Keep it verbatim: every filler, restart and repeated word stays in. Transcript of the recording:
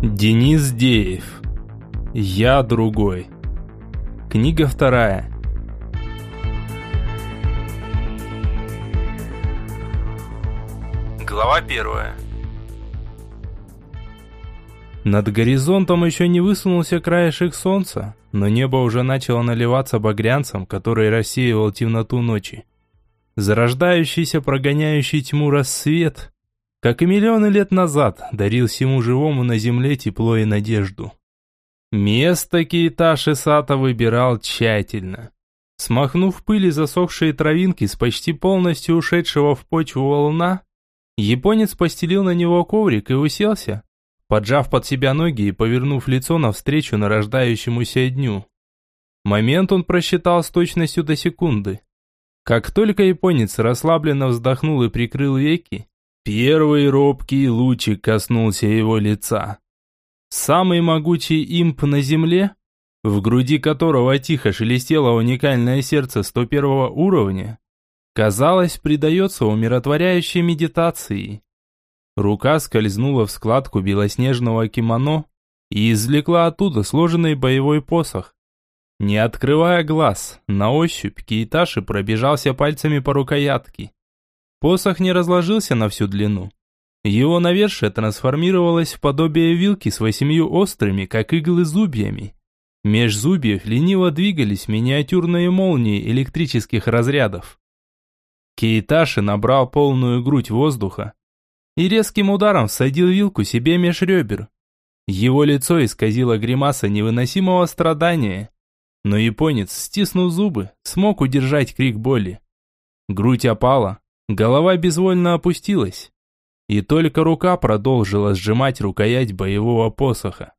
Денис Деев. Я другой. Книга вторая. Глава первая. Над горизонтом еще не высунулся краешек солнца, но небо уже начало наливаться багрянцем, который рассеивал темноту ночи. Зарождающийся, прогоняющий тьму рассвет, как и миллионы лет назад, дарил всему живому на земле тепло и надежду. Место Кейташи Сато выбирал тщательно. Смахнув пыль и засохшие травинки с почти полностью ушедшего в почву валуна, японец постелил на него коврик и уселся, поджав под себя ноги и повернув лицо навстречу нарождающемуся дню. Момент он просчитал с точностью до секунды. Как только японец расслабленно вздохнул и прикрыл веки, первый робкий лучик коснулся его лица. Самый могучий имп на земле, в груди которого тихо шелестело уникальное сердце сто первого уровня, казалось, предается умиротворяющей медитации. Рука скользнула в складку белоснежного кимоно и извлекла оттуда сложенный боевой посох. Не открывая глаз, на ощупь Кейташи пробежался пальцами по рукоятке. Посох не разложился на всю длину. Его навершие трансформировалось в подобие вилки с восемью острыми, как иглы, зубьями. Меж зубьев лениво двигались миниатюрные молнии электрических разрядов. Кейташи набрал полную грудь воздуха и резким ударом всадил вилку себе меж ребер. Его лицо исказило гримаса невыносимого страдания, но японец, стиснув зубы, смог удержать крик боли. Грудь опала, голова безвольно опустилась, и только рука продолжила сжимать рукоять боевого посоха.